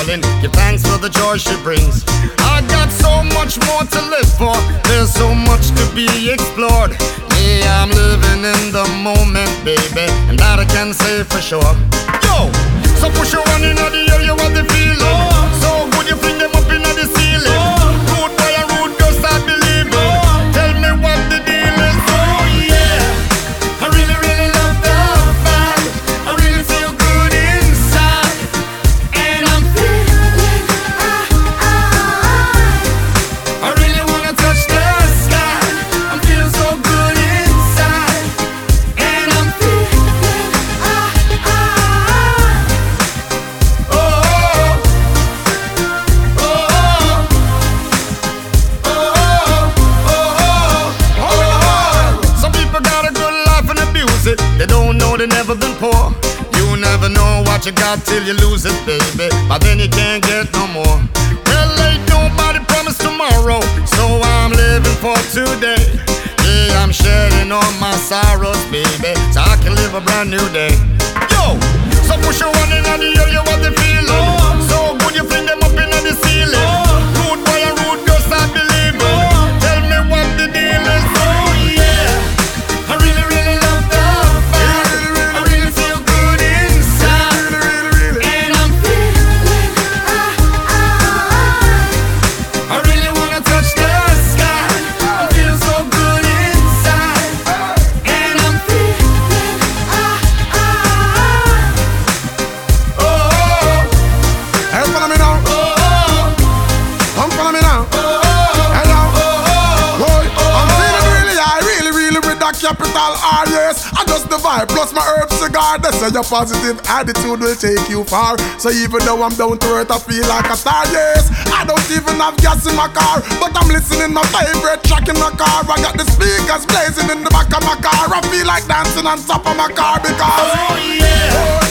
feeling. Give thanks for the joy she brings. I got so much more to live for. There's so much to be explored. Me, I'm living in the moment, baby, and that I can say for sure. Yo, so push your one in the air, you want the feeling. So good you fling them up in the ceiling. Rude boy and rude girl start believing. Tell me what the deal is. Oh yeah, I really, really love the vibe. I really feel good inside, and I'm feeling I really wanna touch the sky. I'm feeling so good inside, and I'm feeling oh, oh, oh, oh, oh. Some people got a good life and abuse it. They don't know they never been poor. You never know what you got till you lose it, baby. But then you can't get no more. Well, ain't nobody promised tomorrow, so I'm living for today. Yeah, I'm shedding all my sorrows, baby, so I can live a brand new day. Yo, so push your one in the air, you want the feeling. So good you fling them up in the ceiling. Rude boy and rude girl start believing. Tell me what the deal is. Oh yeah, I really, really love the vibe. I really feel good inside, and I'm feeling I really wanna touch the sky. I'm feeling so good inside, and I'm feeling oh, Hey, follow me now. Come follow me now. Hello. Boy, I'm feeling really high, really, really with that capital R, yes. I just the vibe, plus my herb cigar. They say your positive attitude will take you far. So even though I'm down to earth, I feel like a star, yes. I don't even have gas in my car, but I'm listening my favorite track in my car. I got the speakers blazing in the back of my car. I feel like dancing on top of my car because oh yeah.